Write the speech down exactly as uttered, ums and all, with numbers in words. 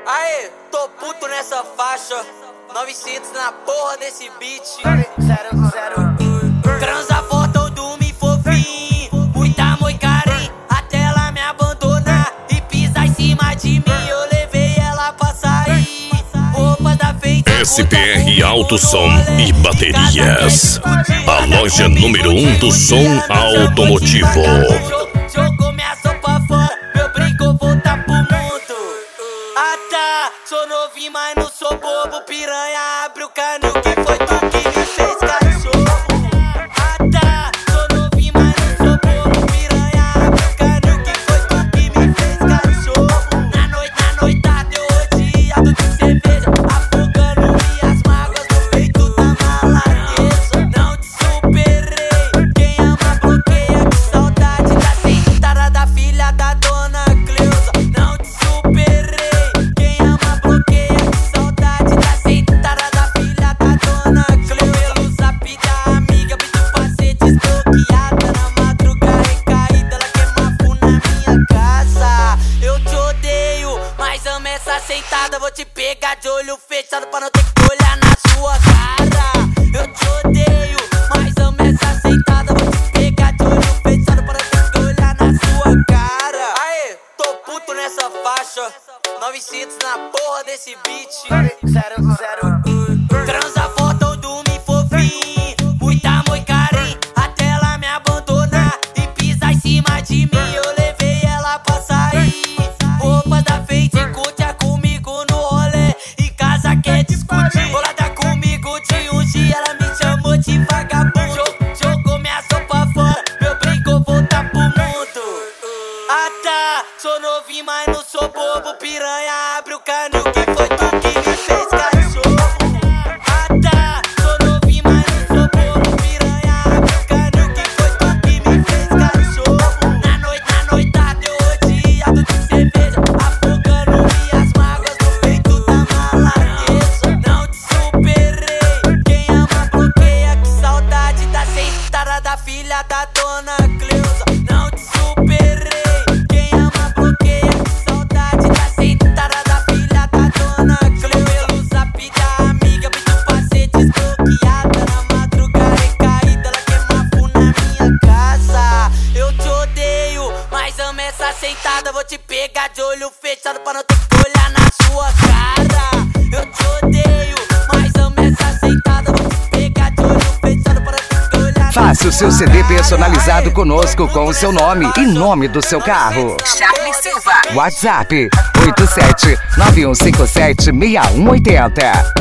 Aê, tô puto nessa faixa, novecentos na porra desse beat. Transa forte ou dorme fofinho, muito amor e carinho, até ela me abandonar e pisar em cima de mim. Eu levei ela pra sair, roupa da feita. S P R Alto Som e Baterias, a loja número um do som automotivo. Jogou minha sopa fora, meu brinco voltar pro mundo. Ah tá, sou novinho, mas não sou bobo. Piranha, abre o canil, que foi tu que me fez cachorro. Ah tá, sou novinho, mas não sou bobo. Piranha, abre o canil, que foi tu que me fez cachorro. Na noite, na noitada, eu rodeado de cerveja, afogando minhas mágoas no peito da maladeza. Não te superei, quem ama bloqueia, que saudade da sentada da filha da dona Cleusa. Não te superei, quem ama bloqueia, que saudade da sentada da filha da dona Cleusa. Pelo zap da amiga, pedi pra ser desbloqueada. Na madrugada recaída, ela queima fogo na minha casa. Eu te odeio, mas amo essa sentada. Vou te pegar de olho fechado pra não ter que olhar na sua cara. Eu te odeio, mas amo essa sentada. Vou te pegar de olho fechado pra não ter que olhar na sua cara. Aê, tô puto nessa faixa, novecentos na porra desse beat. Transa forte ou dorme fofinho, muito amor e carinho, até ela me abandonar e pisar em cima de mim. Eu levei ela pra sair, roupa da feita e curte comigo no rolê. Em casa quer discutir, bolada comigo de um dia, ela me chamou de vagabundo. Jogou minha sopa fora, meu brinco voltar pro mundo. Ah tá, sou novinho, mas não sou bobo. Piranha, abre o canil, que foi tu que me fez cachorro. Ah tá, sou novinho, mas não sou bobo. Piranha, abre o canil, que foi tu que me fez cachorro. Na noite, na noitada, eu rodeado de cerveja, afogando minhas mágoas no peito da maladeza. Não te superei, quem ama bloqueia, que saudade da sentada da filha da dona Cleusa. Não te superei, quem ama bloqueia, que saudade da sentada da filha da dona Cleusa. Pelo zap da amiga, pedi pra ser desbloqueada. Na madrugada recaída, ela queima fogo na minha casa. Eu te odeio, mas amo essa sentada. Vou te pegar de olho fechado pra não ter que olhar na sua cara. Eu te odeio, mas amo essa sentada. Vou te pegar de olho fechado pra não ter que olhar na Faça o seu C D personalizado conosco com o seu nome e nome do seu carro. Charlie Silva. WhatsApp oito sete nove um cinco sete seis um oito zero.